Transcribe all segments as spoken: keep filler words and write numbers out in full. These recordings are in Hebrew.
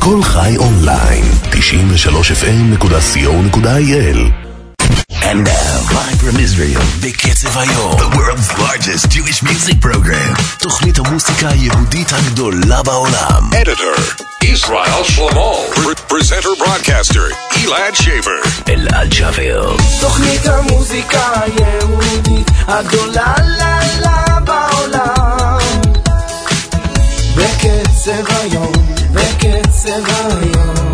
כל חי אונליין, תשעים ושלוש אף אם נקודה סי או נקודה איי אל. And now, live from Israel, בקצב היום, the world's largest Jewish music program, תוכנית המוסיקה היהודית הגדולה בעולם. Editor, Israel Shlomo. Presenter, broadcaster, Elad Shaver. אלעד שבר. תוכנית המוסיקה היהודית הגדולה לילה בעולם. בקצב היום, בקצב היום.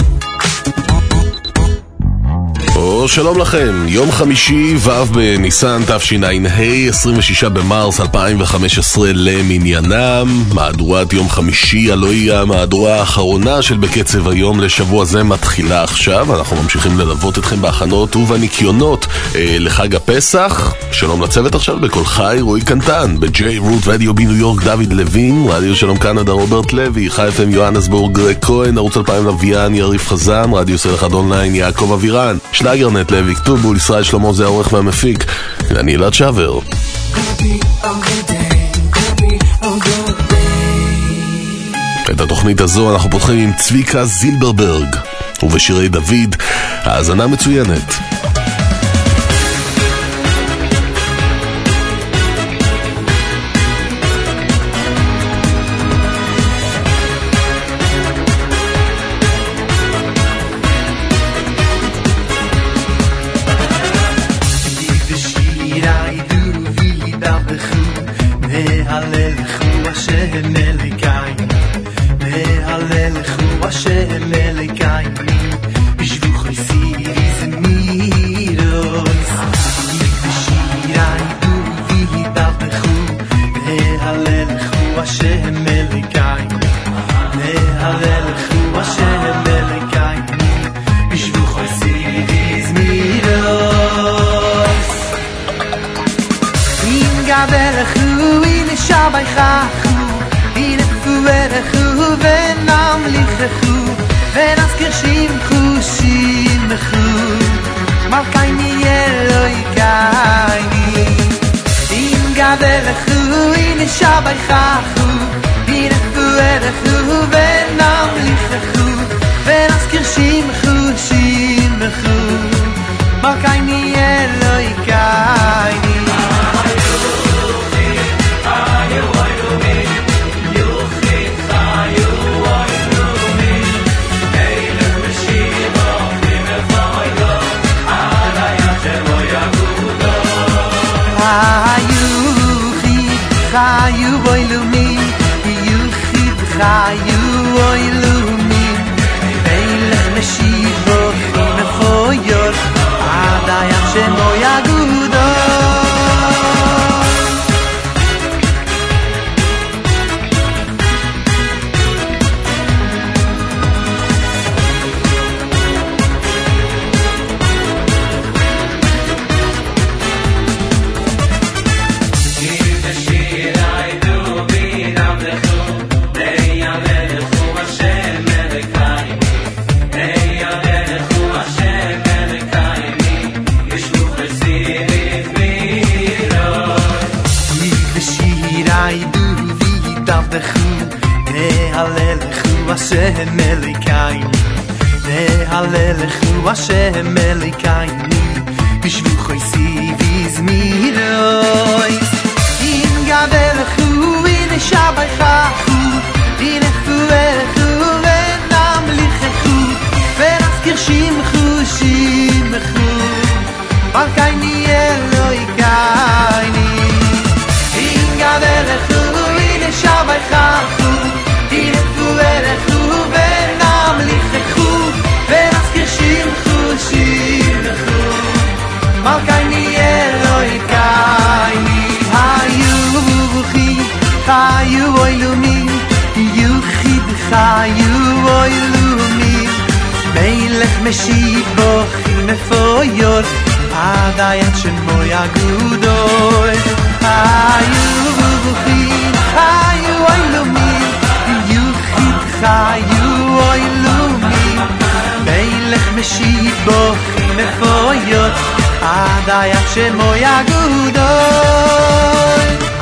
או שלום לכם, יום חמישי ו' בניסן תשע"ה, עשרים ושישה במרס אלפיים וחמש עשרה למניינם. מהדורת יום חמישי, הלוא היא המהדורה האחרונה של בקצב היום לשבוע זה, מתחילה עכשיו. אנחנו ממשיכים ללוות אתכם בהכנות ובניקיונות אה, לחג הפסח. שלום לצוות עכשיו בכל חי, רועי קנטן, בג'יי רוט רדיו בניו יורק דוד לוין, רדיו שלום קנדה רוברט לוי, חי אף אם יוהנסבורג גרג כהן, ערוץ אלפיים לוויין יריב חזן, רדיו סל אחד אונליין יעקב אבירן, שלגרנט לוי כתובול, ישראל שלמה זה העורך והמפיק, אני אלעד שבר. את התוכנית הזו אנחנו פותחים עם צביקה זילברברג ובשירי דוד. האזנה מצוינת.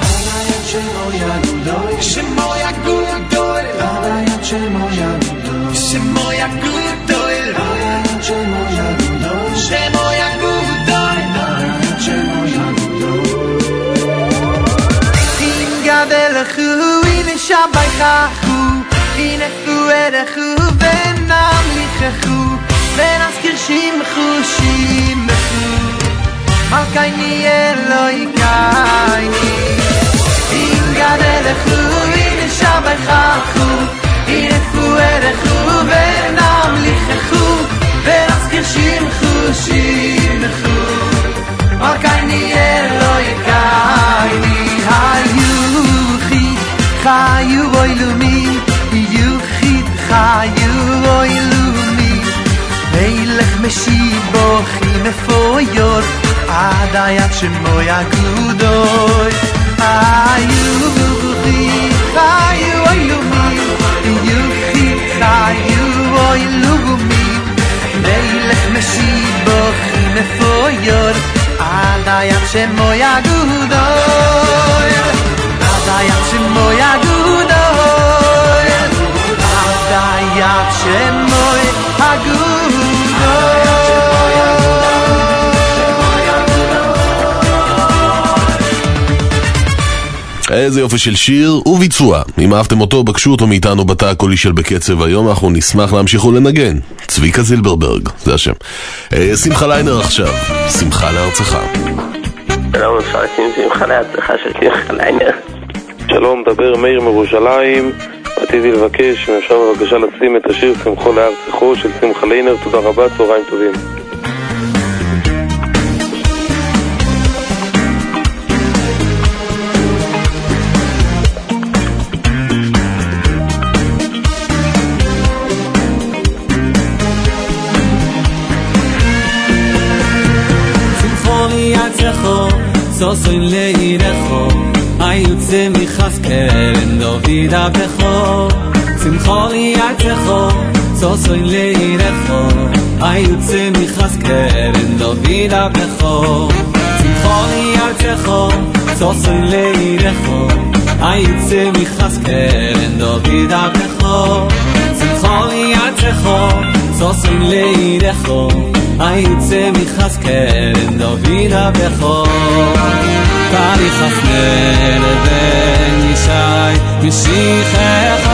Shemo ya gudol, shemo ya gudol, שמו יגודל שמו יגודל שמו יגודל שמו יגודל אם גדלכו הנה שבייכו הנה פואדכו ונמליככו ונזכיר שמחו שמחו מלכייני אלוהי קייני אם גדלכו הנה שבייכו הנה פואדכו ונמליככו ונזכיר שמחו שמחו מלכייני אלוהי קייני היוחי חיו אוילומי יוחid chayu oilumi Melech meshibochi mefoyor Adayat shemo yagudoy Ayuchi chayu oilumi Yuchid chayu oilumi Melech meshibochi mefoyor Adayat shemo yagudoy Adayat shemo yagudoy Adayat shemoy hagudoy איזה יופי של שיר וביצוע. אם אהבתם אותו, בקשו אותו מאיתנו בתא הקולי של בקצב היום. אנחנו נשמח להמשיך ולנגן. צביקה זילברברג, זה השם. שמחה ליינר עכשיו, שמחה לארצך. שלום, אפשר לשים שמחה לארצך של שמחה ליינר. שלום, מדבר מאיר מירושלים. רציתי לבקש, אם אפשר בבקשה לשים את השיר שמחו לארצכו של שמחה ליינר. תודה רבה, צהריים טובים. סוסוין לירחו היוצא מחזקאל דוד הבכור שמחו לירחו סוסוין לירחו היוצא מחזקאל דוד הבכור שמחו לירחו סוסוין לירחו היוצא מחזקאל דוד הבכור שמחו לירחו סוסוין לירחו היוצא מחזקאל דוד הבכור תאריך חסנר בן ישי משיחך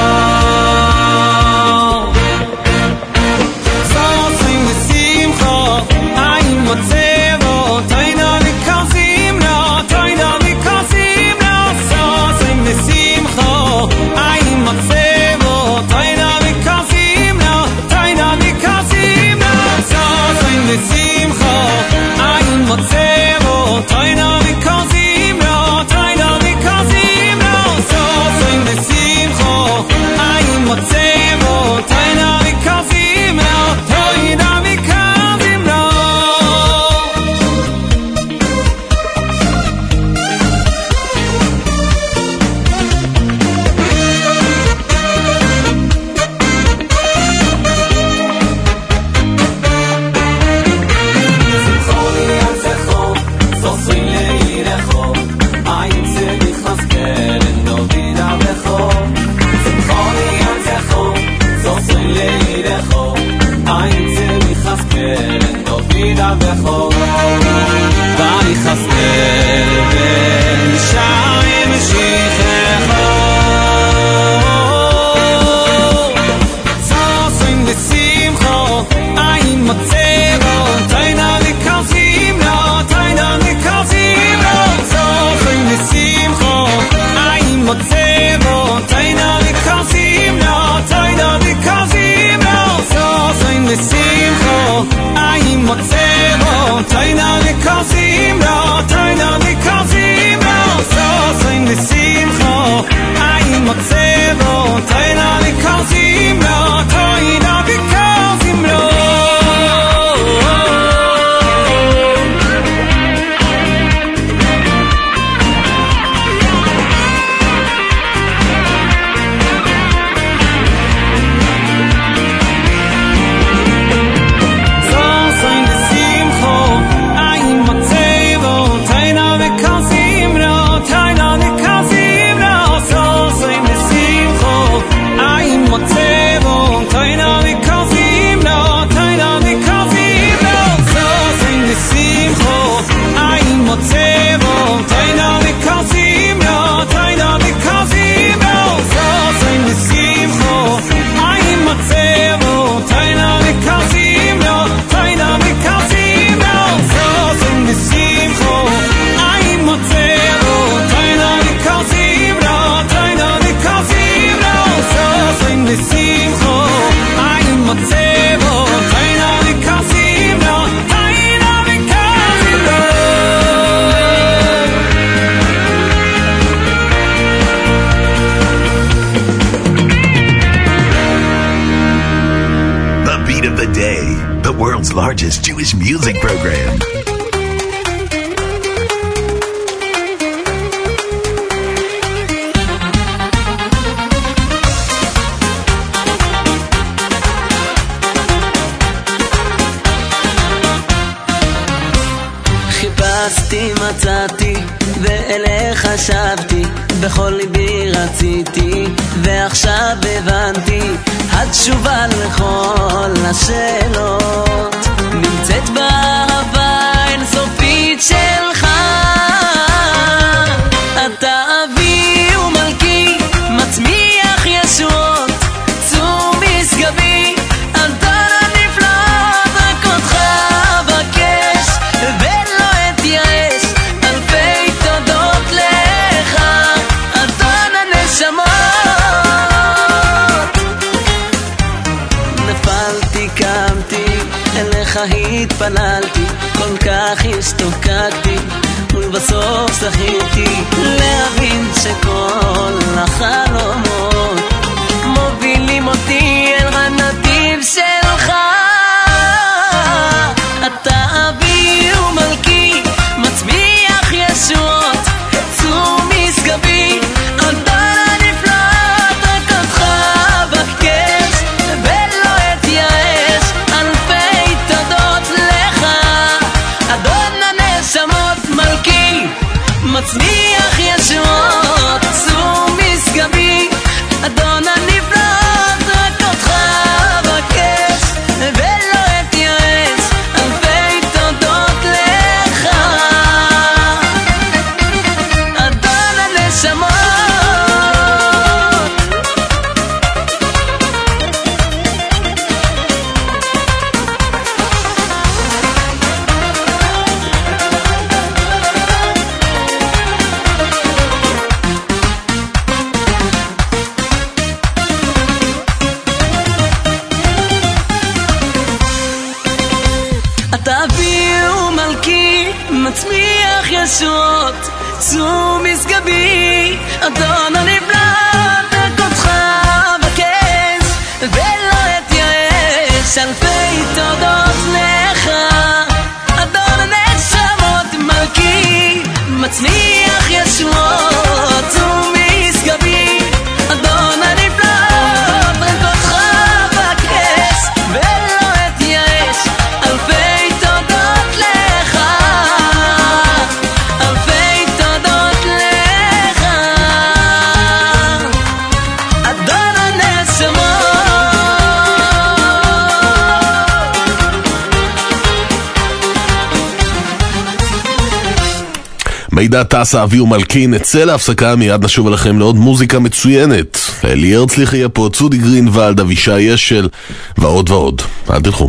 סוסים ושמחו אין מוצא בו תינה וכרסים לו תינה וכרסים לו סוסים ושמחו אין מוצא בו תינה וכרסים לו תינה וכרסים לו סוסים ושמחו אין מוצא בו תינה וכרסים לו תינה וכרסים לו סוסים ושמחו אין מוצא בו תינה וכרסים לו תינה וכרסים לו הבכור ואני חסנר בן ישי משיחך סוסים ושמחו אין מוצא בו תינה וכרסים לו תינה וכרסים לו סוסים ושמחו אין מוצא בו תינה וכרסים לו תינה וכרסים לו סוסים ושמחו אין מוצא בו תינה וכרסים לו תינה וכרסים לו סוסים ושמחו Beat of the Day, the world's largest Jewish music program. חיפשתי, מצאתי, ואליך שבתי, בכל ליבי רציתי, ועכשיו הבנתי, התשובה לכל השאלות נמצאת באהבה אינסופית שלך. אתה אבי ומלכי, מצמיח ישועות, צור משגבי, אדון הנפלאות, רק אותך אבקש ולא אתייאש, אלפי תודות לך, אדון הנשמות. נפלתי, קמתי, אליך התפללתי, כל כך השתוקקתי, ובסוף זכיתי להבין שכל החלומות מובילים אותי אל הנתיב שלך. אתה אבי ומלכי, מצמיח ישועות, צור משגבי, אדון הנפלאות, רק אותך אבקש ולא אתייאש, אלפי תודות לך, אדון הנשמות, מלכי, מצמיח ישועות, צור משגבי, אדון הנפלאות, רק אותך אבקש ולא אתייאש, אלפי תודות לך, אדון הנשמות. אתה אבי ומלכי, מצמיח ישועות, צור משגבי, אדון הנפלאות, רק אותך אבקש ולא אתייאש, אלפי תודות לך, אדון הנשמות, מלכי, מצמיח ישועות, צור משגבי, אדון הנפלאות, רק אותך אבקש ולא אתייאש, אלפי תודות לך, אלפי תודות לך, אדון הנשמות. מידע טסה, אבי ומלכי, נצא להפסקה, מיד נשוב אליכם לעוד מוזיקה מצוינת. אלי הרצליח יהיה פה, צודי גרינוולד, אבישי אשל ועוד ועוד. אל תלכו.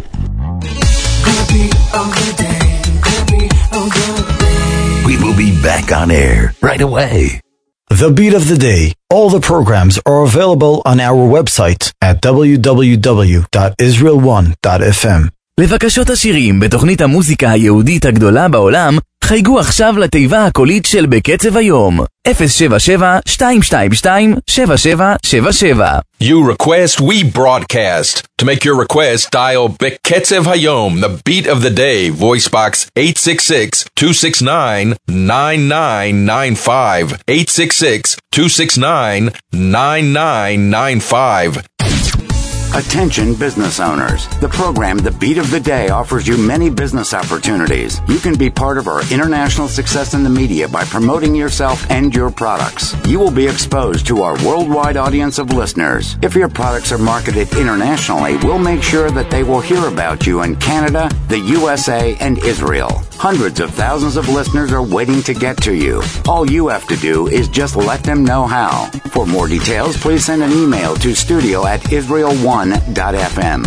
We will be back on air right away. The Beat of the Day. All the programs are available on our website at w w w dot israel one dot f m. לבקשות השירים בתוכנית המוזיקה היהודית הגדולה בעולם, חייגו עכשיו לתיבה הקולית של בקצב היום, אפס שבע שבע שתיים שתיים שתיים שבע שבע שבע שבע. You request, we broadcast. To make your request, dial Beketzev Hayom, the beat of the day, voice box eight six six, two six nine, nine nine nine five, eight six six, two six nine, nine nine nine five. Attention business owners. The program The Beat of the Day offers you many business opportunities. You can be part of our international success in the media by promoting yourself and your products. You will be exposed to our worldwide audience of listeners. If your products are marketed internationally, we'll make sure that they will hear about you in Canada, the U S A, and Israel. Hundreds of thousands of listeners are waiting to get to you. All you have to do is just let them know how. For more details, please send an email to studio at israel one dot f m.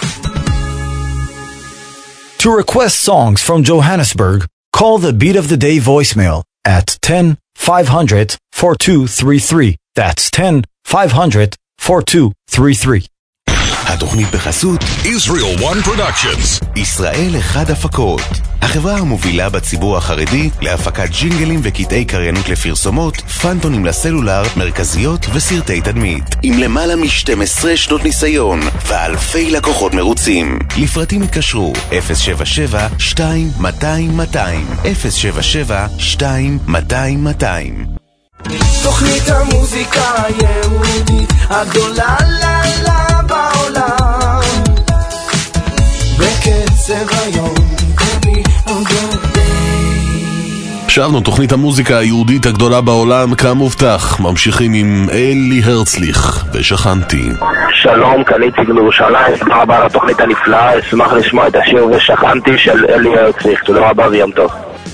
To request songs from Johannesburg, call the Beat of the Day voicemail at ten five hundred forty-two thirty-three. That's ten five hundred forty-two thirty-three. התוכנית בחסות Israel One Productions. ישראל אחד הפקות, החברה המובילה בציבור החרדי להפקת ג'ינגלים וקטעי קריינות לפרסומות, פנטונים לסלולר, מרכזיות וסרטי תדמית. עם למעלה מ-שתים עשרה שנות ניסיון ואלפי לקוחות מרוצים. לפרטים התקשרו אפס שבע שבע שתיים מאתיים מאתיים אפס שבע שבע שתיים מאתיים מאתיים. תוכנית המוזיקה היהודית הגדולה לילה בעולם, בקצב היום. שבנו תוכנית המוזיקה היהודית הגדולה בעולם כמובטח. ממשיכים עם אלי הרצליך ושכנתי. שלום, כאן איציק מירושלים, תודה רבה על התוכנית הנפלאה. אשמח לשמוע את השיר ושכנתי של אלי הרצליך. תודה רבה ויום טוב.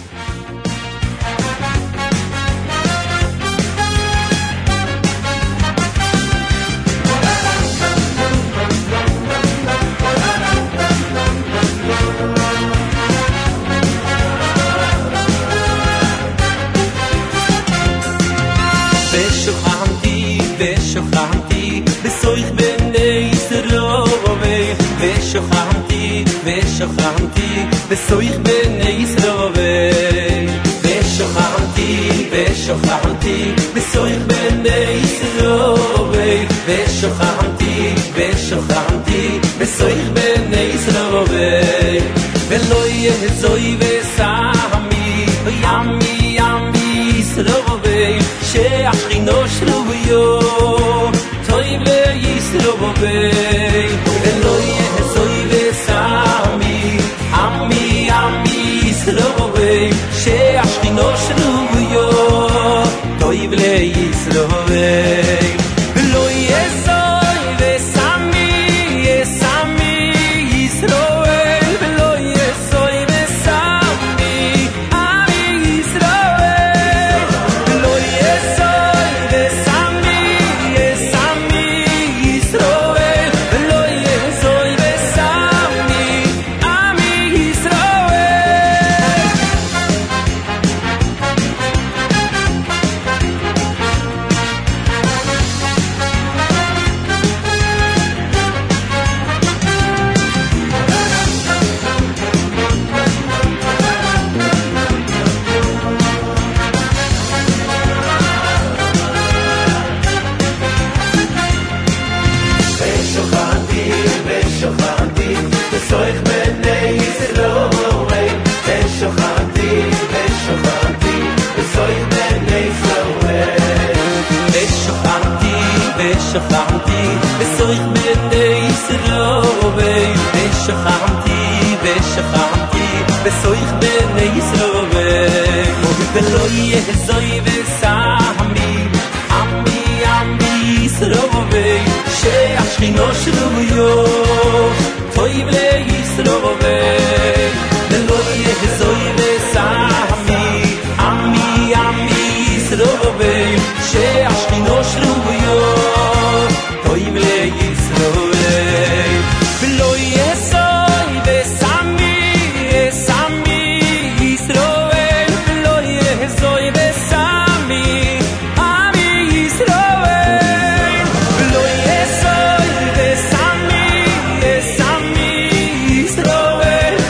ושוכנתי בסויך בני ישראל ושוכנתי ושוכנתי בסויך בני ישראל ושוכנתי ושוכנתי בסויך בני ישראל ולא יזוי וסמי ימי ימי ישראל שהשכינו שלוביו טוי לישראל ולא יזוי וסמי עמי עמי ישראל שהשכינו שלוביו טוי לישראל ולא יזוי וסמי יסמי ישראל ולא יזוי וסמי עמי ישראל ולא יזוי וסמי יסמי ישראל ולא יזוי וסמי עמי ישראל ושוכנתי ושוכנתי בסויך בני ישראל ושוכנתי ושוכנתי בסויך בני ישראל ושוכנתי ושוכנתי בסויך בני ישראל ושוכנתי ושוכנתי בסויך בני ישראל ולא יזוי וסמי עמי עמי ישראל שהשכינו שלוביו טוב לישראל ולא יזוי וסמי עמי עמי ישראל שהשכינו שלוביו טוב לישראל ולא יזוי וסמי סמי ישראל ולא יזוי וסמי עמי ישראל ולא יזוי וסמי סמי ישראל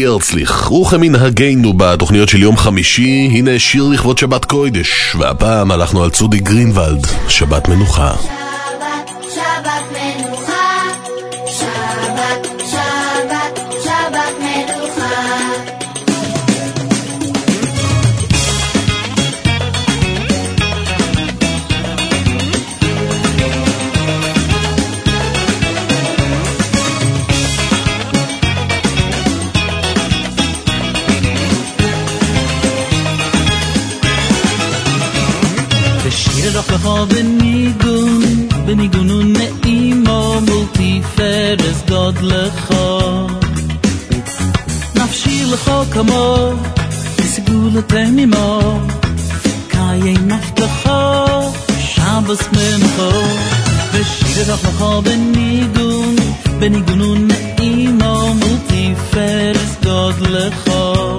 הרצליך. וכמנהגנו בתוכניות של יום חמישי, הנה שיר לכבוד שבת קודש, והפעם הלכנו על צודי גרינוולד, שבת מנוחה. בניגון, בניגון ונעימו מול תפארת גודלך. נפשי לך כמו סגולתם עמו, חיי מבטחו שבס מנוחו. ושיר לך בניגון, בניגון ונעימו מול תפארת גודלך.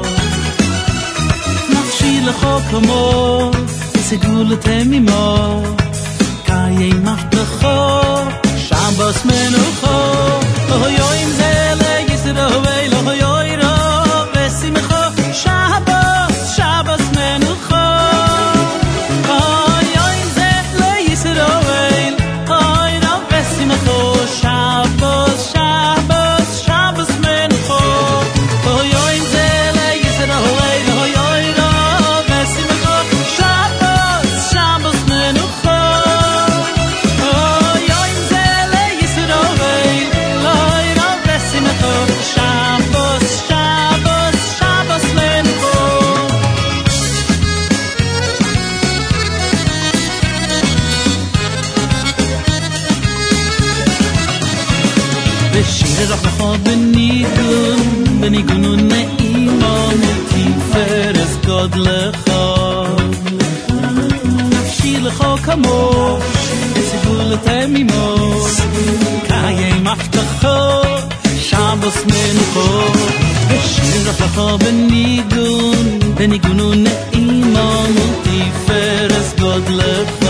נפשי לך כמו סגולתם עמו, חיי מבטחו שבס מנוחו. אוי אוי אם זה לישראל לא יוי רוב ושמחו, שבס שבס מנוחו. אוי אוי אם זה לישראל אוי רוב ושמחו, שבס שבס שבס מנוחו. אוי אוי אם זה לישראל לא יוי רוב ושמחו, שבס שבס מנוחו. רוח לך בניגון, בניגון ונעימו מתפארת גודלך. נפשי לך כמו סגולתם עמו, חיי מבטחו שבס מנוחו. ושיר לך בניגון, בניגון ונעימו מתפארת גודלך.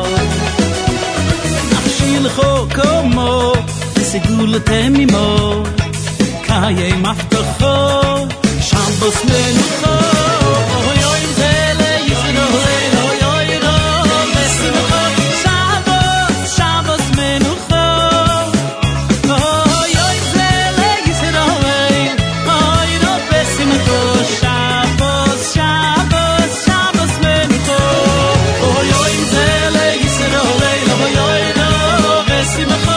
נפשי לך כמו סגולתם עמו, חיי מבטחו שבס מנוחו. אוי אוי אם זה לישראל אוי אוי רוב ושמחו, שבס שבס מנוחו. אוי אוי אם זה לישראל אוי רוב ושמחו, שבס שבס שבס מנוחו. אוי אוי אם זה לישראל אוי אוי רוב ושמחו,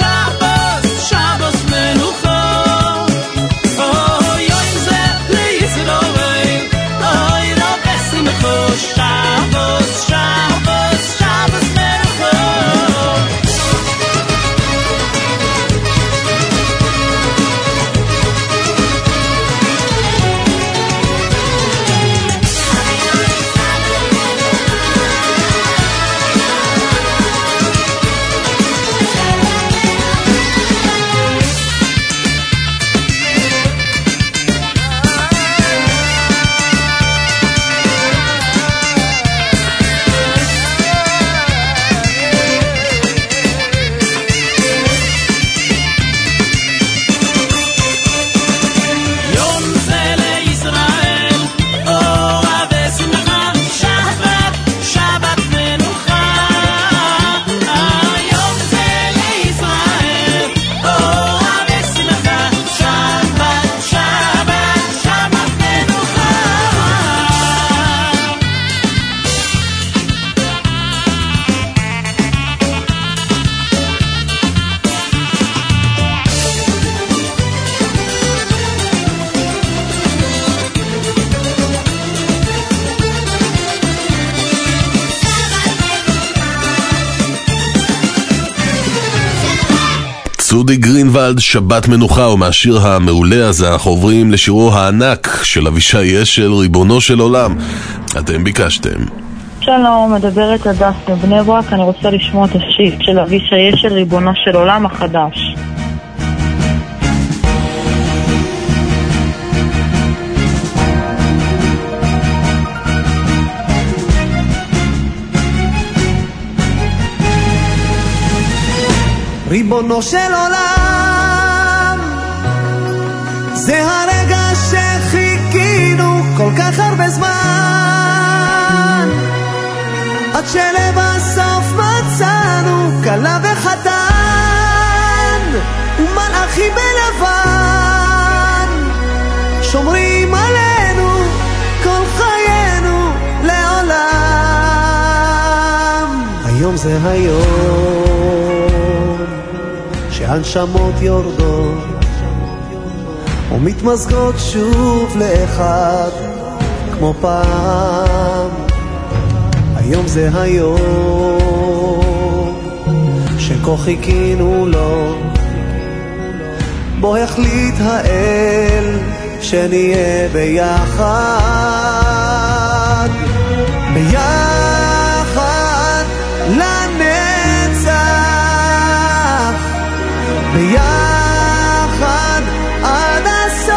צודי גרינוולד, שבת מנוחה. ומהשיר המעולה הזה אנחנו עוברים לשירו הענק של אבישי אשל, ריבונו של עולם. אתם ביקשתם. שלום, מדברת הדס מבני ברק. אני רוצה לשמוע את השיר של אבישי אשל, ריבונו של עולם החדש. ריבונו של עולם, זה הרגע כך הרבה זמן, עד שלבסוף מצאנו כלה וחתן ומלאכים בלבן שומרים עלינו כל חיינו לעולם. היום זה היום שהנשמות יורדות ומתמזגות שוב לאחד כמו פעם. היום זה היום שכה חיכינו לו, בו החליט האל שנהיה ביחד, ביחד לנצח, ביחד עד הסוף.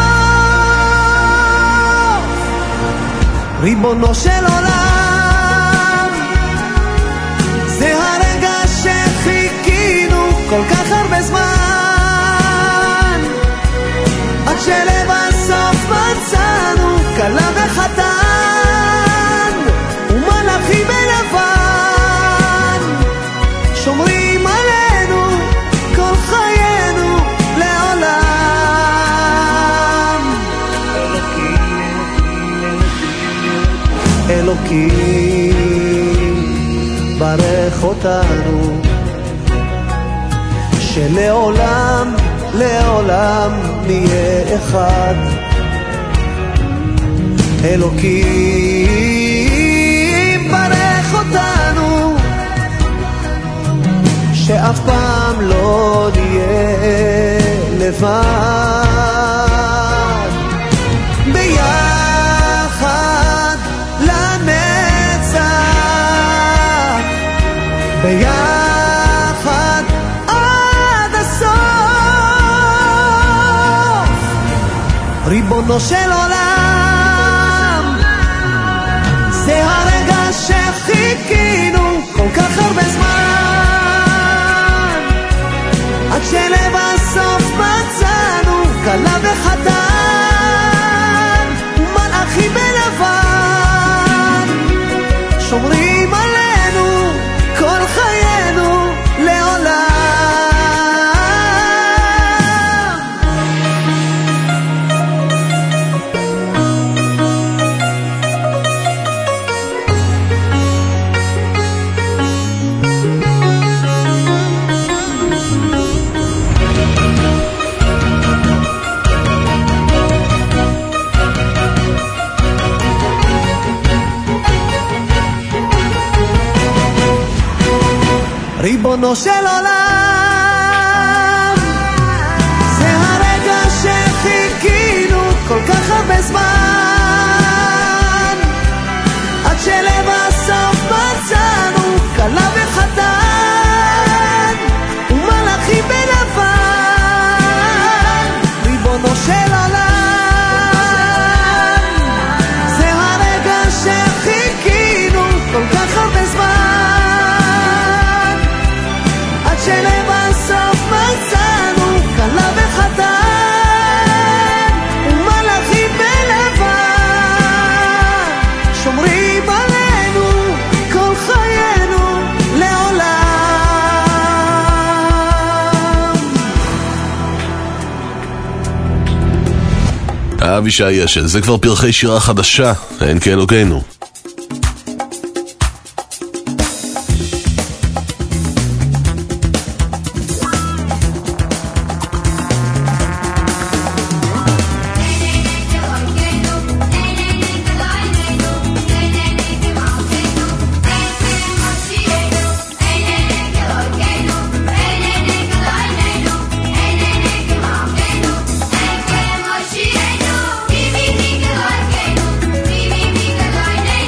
ריבונו של עולם, זה הרגע שחיכינו כל כך הרבה זמן, עד שלבסוף מצאנו כלה וחתן ומלאכים בלבן שומרים עלינו כל חיינו לעולם. אלוקים ברך אותנו שלעולם לעולם נהיה אחד. אלוקים ברך אותנו שאף פעם לא נהיה לבד, ביחד לנצח, ביחד עד הסוף. ריבונו של עולם, זה הרגע שחיכינו כל כך הרבה זמן, עד שלבסוף מצאנו כלה וחתן ומלאכים בלבן שומרים עלינו כל חיינו לעולם. ריבונו של עולם, זה הרגע שחיכינו כל כך הרבה זמן, עד שלבסוף מצאנו כלה וחתן ומלאכים בלבן. ריבונו של עולם, זה הרגע שחיכינו כל כך הרבה זמן, שלבסוף מצאנו כלה וחתן ומלאכים בלבן שומרים עלינו כל חיינו לעולם. אבישי אשל, זה כבר פרחי שירה חדשה, אין כאלוקינו. Bibi, Bibi, Bibi, Bibi, Bibi, Bibi,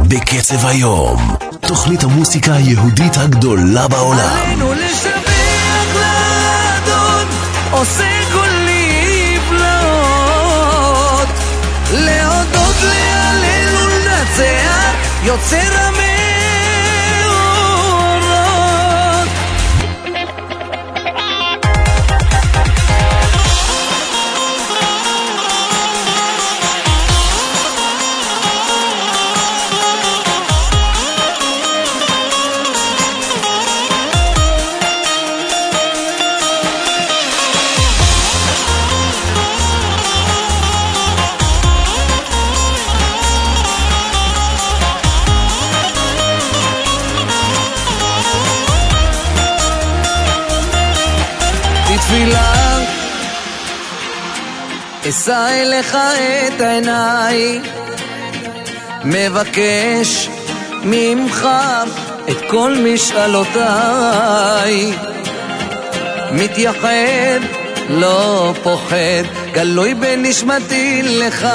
בקצב היום, תוכנית המוסיקה היהודית הגדולה בעולם. עלינו לשבח לאדון, עושה כל נפלאות, להודות, להלל ולנצח, יוצר המאורות. תפילה אשא אליך את עיניי, מבקש ממך את כל משאלותיי, מתייחד לא פוחד, גלוי בנשמתי לך,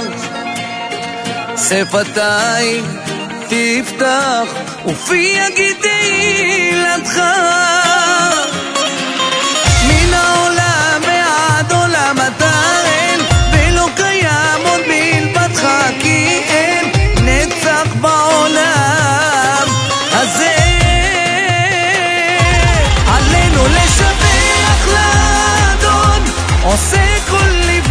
שפתיי תפתח ופי יגיד תהילתך. מן העולם ועד עולם אתה אין, ולא קיים עוד מלבדך, כי אין נצח בעולם הזה. עלינו לשבח לאדון, עושה כל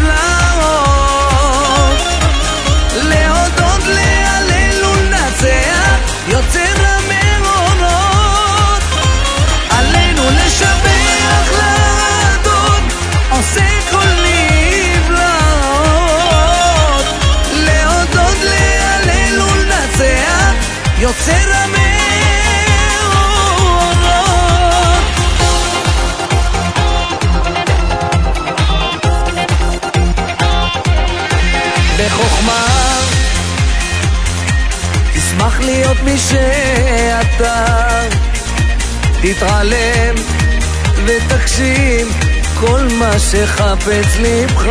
נפלאות, להודות, להלל ולנצח, יוצר המאורות. עלינו לשבח לאדון, עושה כל נפלאות, להודות, להלל ולנצח, יוצר המאורות. בחוכמה תשמח להיות מי שאתה, תתעלם ותקשיב כל מה שחפץ לבך.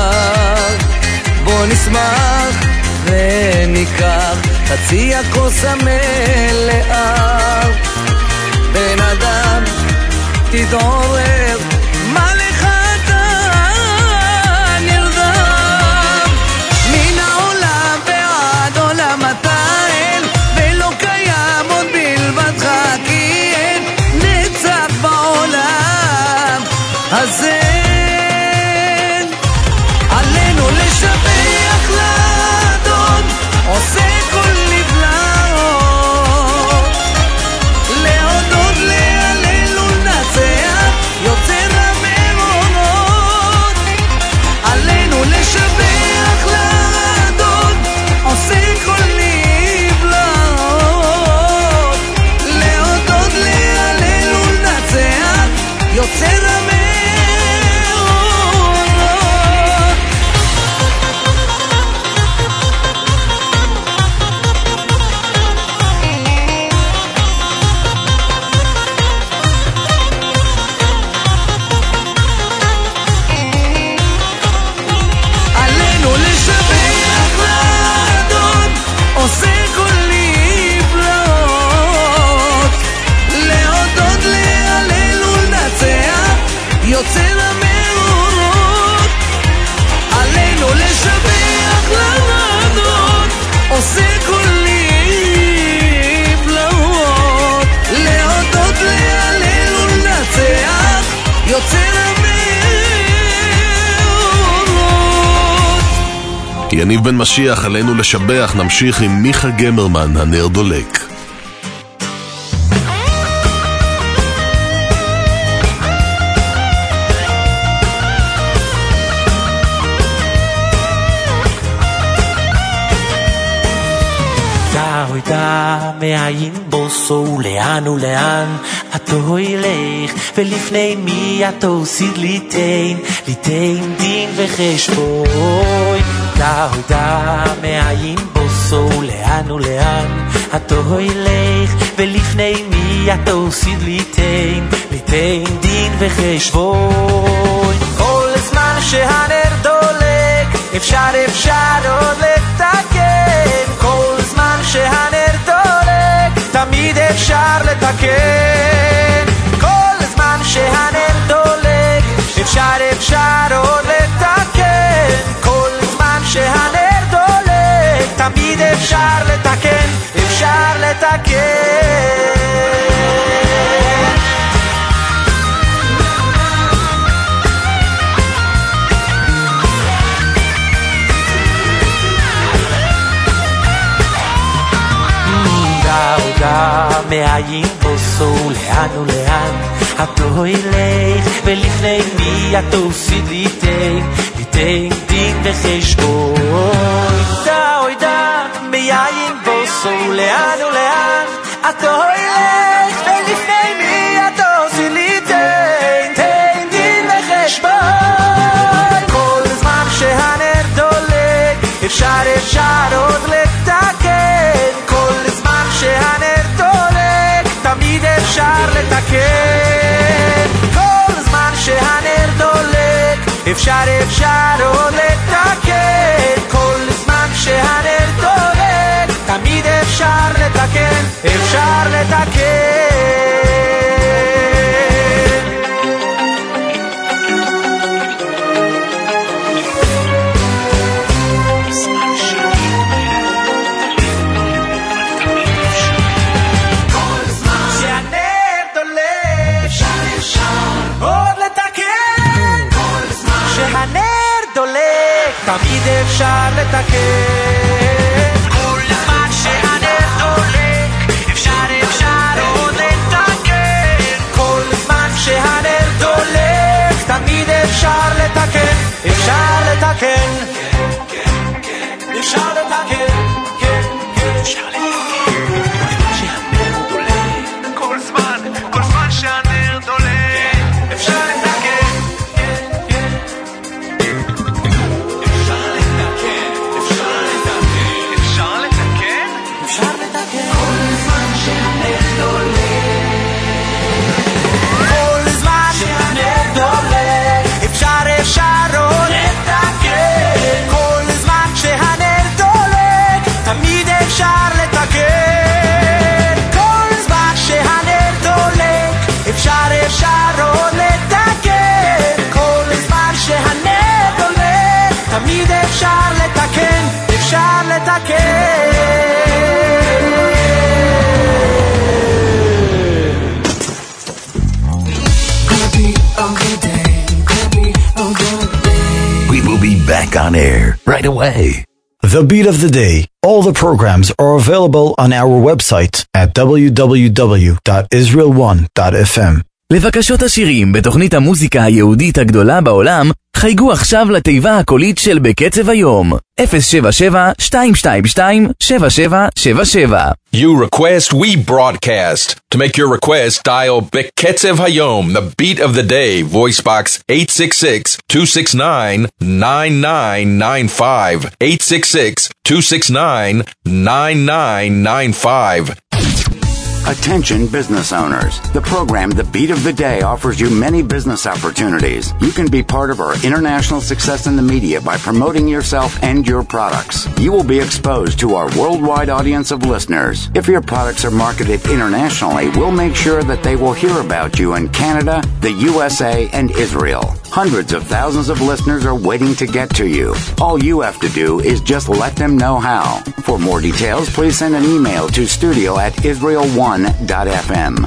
בוא נשמח וניקח חצי הכוס המלאה. בן אדם תתעורר, מה לך אתה נרדם? מן העולם ועד עולם אתה אין, ולא קיים עוד מלבדך, כי אין נצח בעולם הזה. עלינו לשבח לאדון, עושה כל נפלאות, להודות, להלל ולנצח, יוצר המאורות. עלינו לשבח לאדון, עושה כל נפלאות, להודות, להלל ולנצח, יוצר המאורות. עלינו לשבח לאדון, עושה כל נפלאות, להודות, להלל ולנצח, יוצר המאורות. עלינו לשבח לאדון, עושה כל נפלאות, להודות, להלל ולנצח, יוצר המאורות. יניב בן משיח, עלינו לשבח. נמשיך עם מיכה גמרמן, הנר דולק. דע דע מאין בוסו לאן ולאן התו ילך ולפני מי התו סיד ליתן ליתן דין וחשבון. דע דע מאין בוסו לאן ולאן התו ילך ולפני מי התו סיד ליתן ליתן דין וחשבון. כל זמן שהנר דולק אפשר אפשר עוד לתקן, כל זמן שהנר מאין בוסו לאן ולאן התו ילך ולפני מי התו סיד ליתן ליתן דין וחשבון דע אוי דע מאין בוסו לאן ולאן התו ילך ולפני מי התו סיד ליתן תן דין וחשבון כל זמן שהנר דולק אפשר אפשר עוד לתקן כל זמן שהנר דולק תמיד אפשר לתקן כל זמן שהנר דולק אפשר אפשר עוד לתקן כל זמן שהנר דולק תמיד אפשר לתקן אפשר לתקן תמיד אפשר לתקן כל זמן שהנר דולק אפשר אפשר עוד לתקן כל זמן שהנר דולק תמיד אפשר לתקן אפשר לתקן אפשר לתקן אפשר לתקן שהנר דולק כל זמן כל זמן שהנר דולק אפשר לתקן תמיד אפשר לתקן כל זמן שהנר דולק אפשר אפשר עוד לתקן כל זמן שהנר דולק תמיד אפשר לתקן אפשר לתקן We will be back on air right away. The Beat of the Day. All the programs are available on our website at w w w dot israel one dot f m. לבקשות השירים בתוכנית המוזיקה היהודית הגדולה בעולם, חייגו עכשיו לתיבה הקולית של בקצב היום. אפס שבע שבע שתיים שתיים שתיים שבע שבע שבע שבע. You request, we broadcast. To make your request, dial Beketzev Hayom, the beat of the day, voice box eight six six, two six nine, nine nine nine five, eight six six, two six nine, nine nine nine five. Attention business owners. The program The Beat of the Day offers you many business opportunities. You can be part of our international success in the media by promoting yourself and your products. You will be exposed to our worldwide audience of listeners. If your products are marketed internationally, we'll make sure that they will hear about you in Canada, the U S A, and Israel. Hundreds of thousands of listeners are waiting to get to you. All you have to do is just let them know how. For more details, please send an email to studio at israel one dot f m.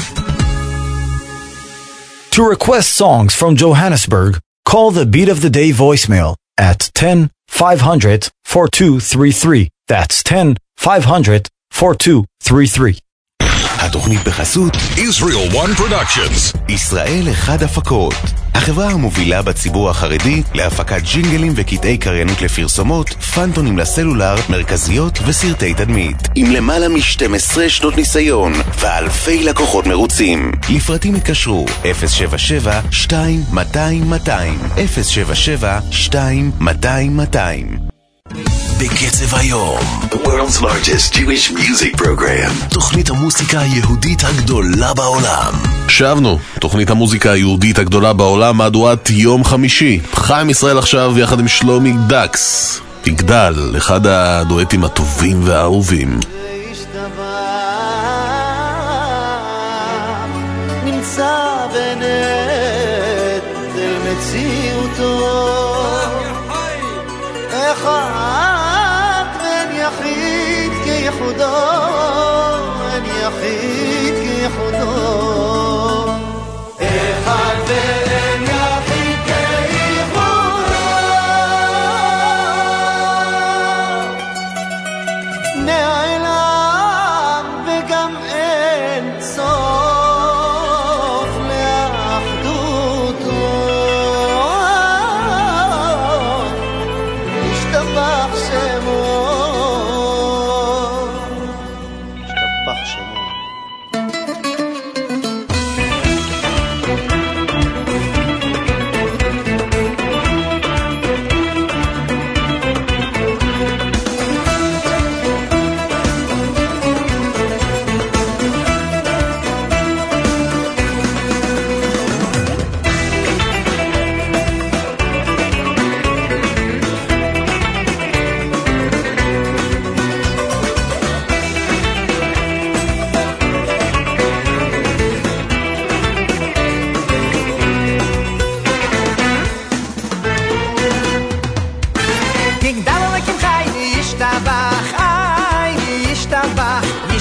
To request songs from Johannesburg, call the Beat of the Day voicemail at ten five hundred forty-two thirty-three. That's ten five hundred forty-two thirty-three. התוכנית בחסות Israel One Productions. ישראל אחד הפקות. החברה המובילה בציבור החרדי להפקת ג'ינגלים וקטעי קריינות לפרסומות, פנטונים לסלולר, מרכזיות וסרטי תדמית. עם למעלה מ-שתים עשרה שנות ניסיון ואלפי לקוחות מרוצים. לפרטים התקשרו אפס שבע שבע שתיים מאתיים מאתיים אפס שבע שבע שתיים מאתיים מאתיים. בקצב היום, the world's largest Jewish music program. תוכנית המוזיקה היהודית הגדולה בעולם. שבנו, תוכנית המוזיקה היהודית הגדולה בעולם, מהדורת יום חמישי. חיים ישראל עכשיו יחד עם שלומי דקס. תגדל, אחד הדואטים הטובים והאהובים. נמצא בנט אל מציאותו אחד ואין יחיד כיחודו אין יחיד כיחודו אחד ואין יחיד כיחודו נעלם וגם אין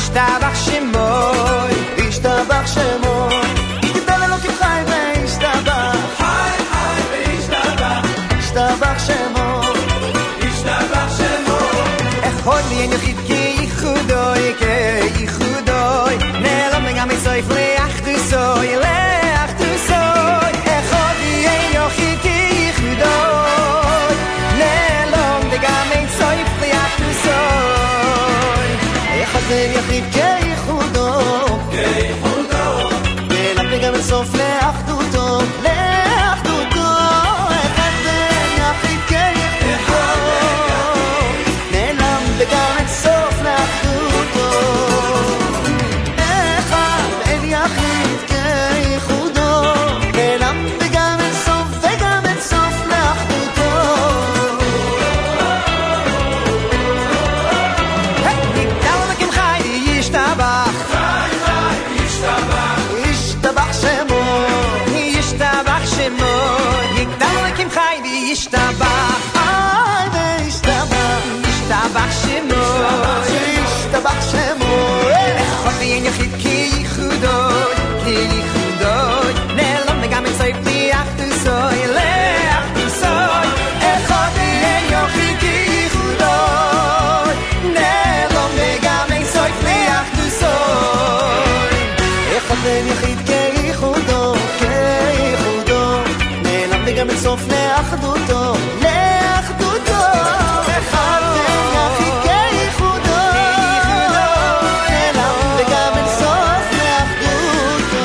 ישתבח שמו ישתבח שמו יגדל אלוקים חי וישתבח חי חי וישתבח ישתבח שמו ישתבח שמו אחד אין יחיד כייחודוי כייחודוי נעלם וגם יצויף לאחדוסוי לאחדוסוי אחד אין יחיד כייחודוי נעלם וגם יצויף לאחדוסוי אחד אין יחיד כייחודו כייחודו נעלם וגם יצויף לאחדותו לאחדותו אחד אין יחיד כייחודו נעלם וגם יצויף לאחדותו אחד אין יחיד כייחודו נעלם וגם יצויף וגם יצויף לאחדותו נגדל אלוקים חי ישתבח חי חי ישתבח ישתבח שמו ישתבח שמו נגדל אלוקים חי ישתבח חי וישתבח ישתבח שמו ישתבח שמו אחד אין יחיד כייחודוי כייחודוי נעלם וגם יצויף לאחדוסוי לאחדוסוי אחד אין יחיד כייחודוי נעלם וגם יצויף לאחדוסוי אחד אין יחיד כייחודו כייחודו נעלם וגם יצויף לאחדותו לאחדותו אחד אין יחיד כייחודו נעלם וגם יצויף לאחדותו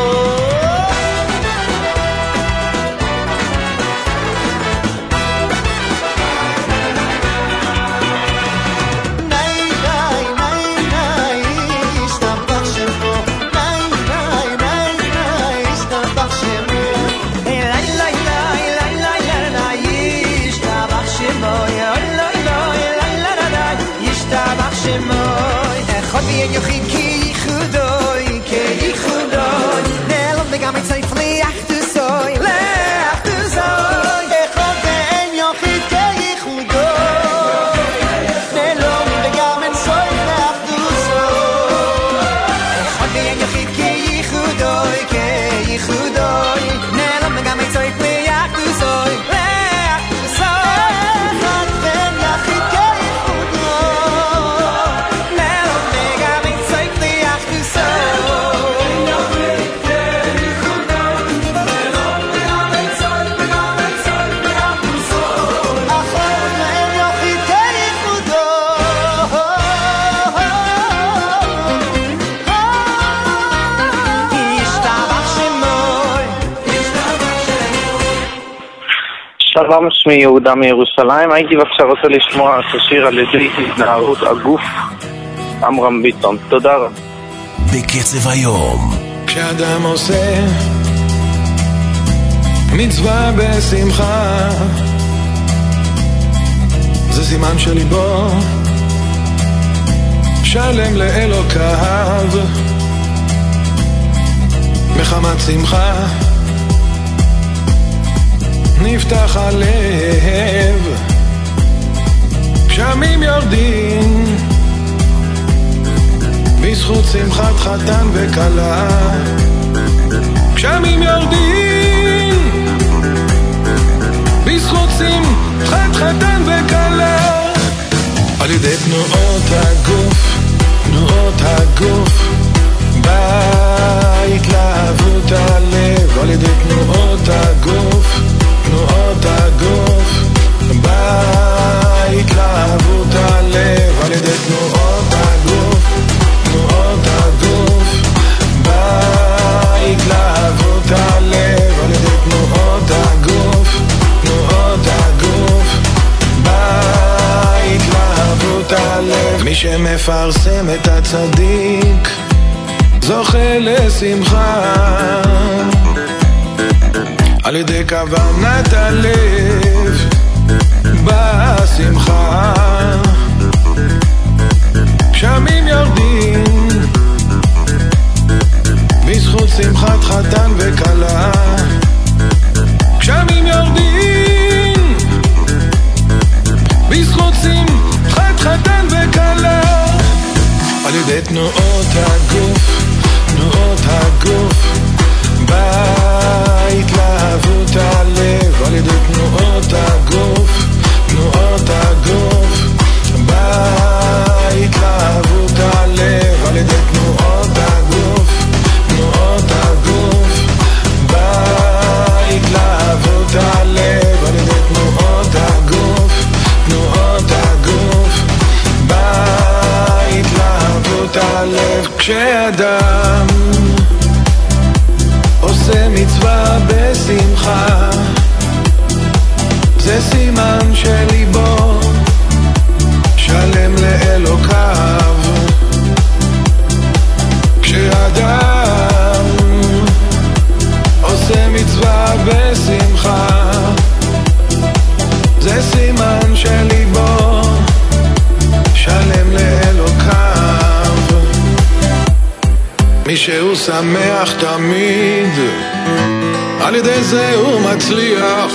ניי ניי ניי ניי ישתבח שמו ניי ניי ניי ניי ישתבח שמו ליי ליי ליי ליי ליי ליי ישתבח שמו ליי ליי ליי ליי ליי ישתבח שמו אחד אין יחיד כייחודוי כייחודוי נעלם וגם יצויף לאחדוסוי לאחדוסוי אחד אין יחיד כייחודוי נעלם וגם יצויף לאחדוסוי אחד אין יחיד כייחודוי כייחודוי נעלם וגם יצויף לאחדוסוי לאחדוסוי אחד אין יחיד כייחודוי נעלם וגם יצויף שלום, שמי יהודה מירושלים. הייתי בבקשה רוצה לשמוע את השיר על ידי התנערות הגוף, עמרם ביטון. תודה רבה. בקצב היום. כשאדם עושה מצווה בשמחה, זה סימן שליבו שלם לאלוקיו. מחמת שמחה נפתח הלב, גשמים יורדים בזכות שמחת חתן וכלה. גשמים יורדים בזכות שמחת חתן וכלה. על ידי תנועות הגוף, תנועות הגוף בהתלהבות הלב. על ידי תנועות הגוף, תנועות הגוף בהתלהבות הלב. על ידי תנועות הגוף, תנועות הגוף בהתלהבות הלב. על ידי תנועות הגוף, תנועות הגוף בהתלהבות הלב. מי שמפרסם את הצדיק זוכה לשמחה על ידי כוונת הלב בשמחה. גשמים יורדים בזכות שמחת חתן וכלה. גשמים יורדים בזכות שמחת חתן וכלה. על על ידי תנועות הגוף, תנועות הגוף, בהתלהבות הלב, על ידי תנועות הגוף, תנועות הגוף, בהתלהבות הלב, על ידי תנועות הגוף, תנועות הגוף, בהתלהבות הלב, על ידי תנועות הגוף, תנועות הגוף, בהתלהבות הלב. כשאדם עושה מצווה בשמחה, זה סימן שליבו שלם לאלוקיו. כשאדם עושה מצווה בשמחה, זה סימן שליבו שלם לאלוקיו. מי שהוא שמח תמיד, על ידי זה הוא מצליח.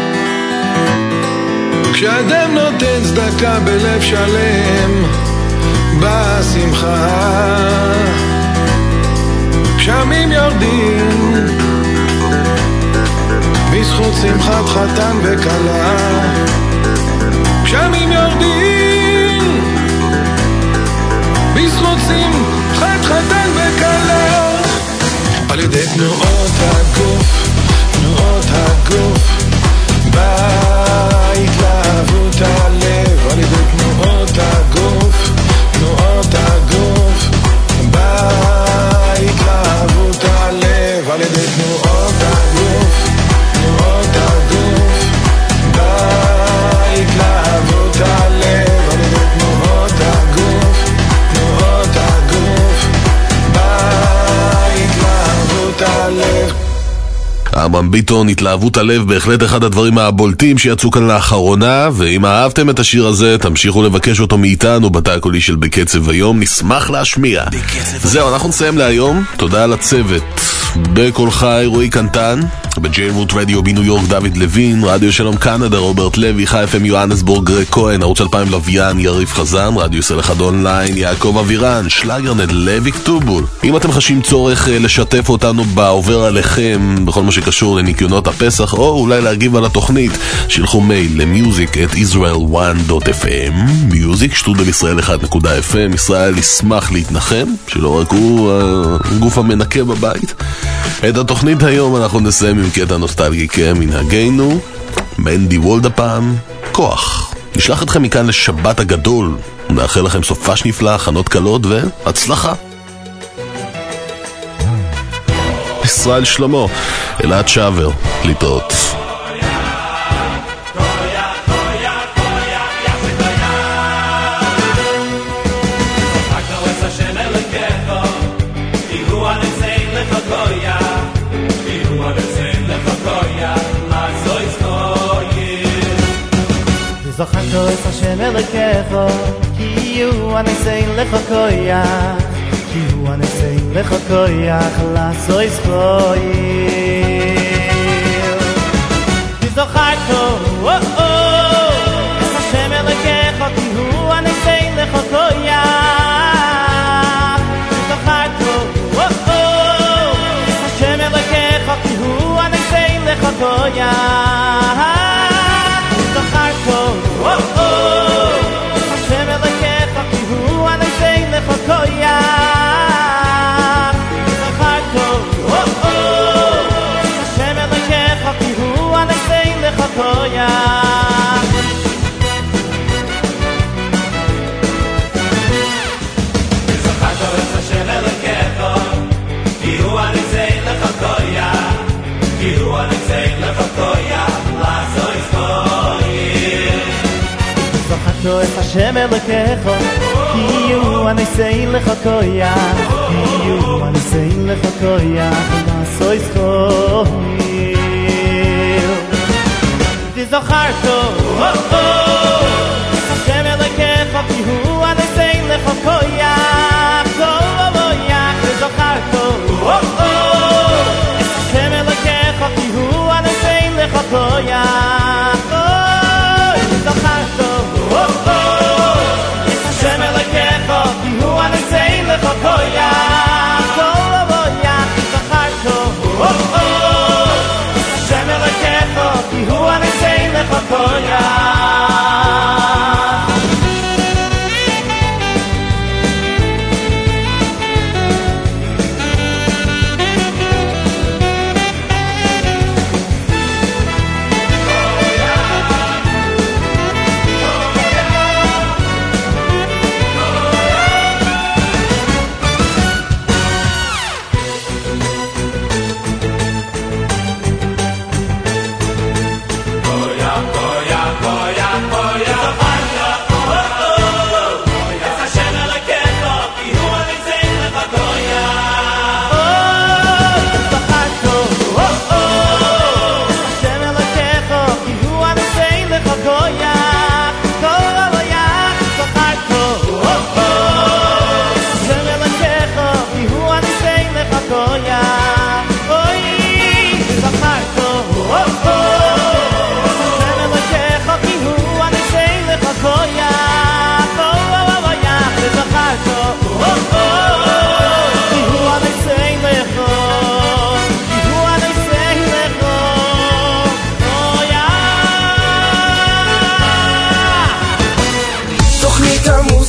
כשאדם נותן צדקה בלב שלם, בשמחה גשמים יורדים, בזכות שמחת חתן וכלה. גשמים יורדים, בזכות שמחת חתן וכלה. על ידי תנועות הגוף, תנועות הגוף, בהתלהבות הלב, על ידי תנועות הגוף, תנועות הגוף, בהתלהבות הלב, על ידי תנועות הגוף, תנועות הגוף, בהתלהבות הלב, על ידי תנועות הגוף, תנועות הגוף, בהתלהבות הלב. אברהם ביטון, התלהבות הלב, בהחלט אחד הדברים הבולטים שיצאו כאן לאחרונה, ואם אהבתם את השיר הזה, תמשיכו לבקש אותו מאיתנו בתא הקולי של בקצב היום, נשמח להשמיע. זהו, אנחנו נסיים להיום. תודה על הצוות. בכל חי רועי קנטן, בג'יין רוט רדיו בניו יורק דוד לוין, רדיו שלום קנדה רוברט לוי, חי אף אם יוהנסבורג גרג כהן, ערוץ אלפיים לוויין יריב חזן, רדיו ישראל אחד אונליין יעקב אבירן, שלאגרנט לוי כתובול. אם אתם חשים צורך לשתף אותנו בעובר עליכם בכל מה שקשור לניקיונות הפסח, או אולי להגיב על התוכנית, שילחו מייל למיוזיק את ישראל וואן דוט אף אם, מיוזיק שטרודל ישראל אחד נקודה אף אם. ישראל ישמח להתנחם, שלא רק הוא הגוף המנקה בבית. את התוכנית היום אנחנו נסיים עם קטע נוסטלגי כמנהגנו, מנדי וולד הפעם, כוח. נשלח אתכם מכאן לשבת הגדול, ונאחל לכם סופש נפלא, חנות קלות והצלחה. ישראל שלמה, אלעד שעבר, להתראות. זכרתו את השם אלוקיך, כי הוא הניסי לך כויח, כי הוא הניסי לך כויח, לעשוי זכויך. זכרתו את השם אלוקיך, כי הוא הניסי לך כויח. זכרתו את השם אלוקיך, כי הוא הניסי לך כויח. Oh oh, Hashem Elokecha, ki hu anisei lecha koyach. Zacharto, oh oh, Hashem Elokecha, ki hu anisei lecha koyach. Zacharto es Hashem Elokecha, ki hu anisei lecha koyach, ki hu anisei lecha koyach, la'asoi זכרתו את השם אלוקיך, כי הוא הניסי לך כויח, כי הוא הניסי לך כויח, לעשוי זכויך. וזכרתו את השם אלוקיך, כי הוא הניסי לך כויח, כויח. וזכרתו את השם אלוקיך, כי הוא הניסי לך כויח, זכרתו Hashem Elokecha, ki hu anisei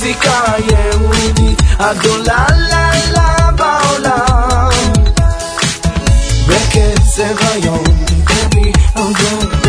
המוזיקה היהודית הגדולה לילה בעולם בקצב היום, baby, I'm going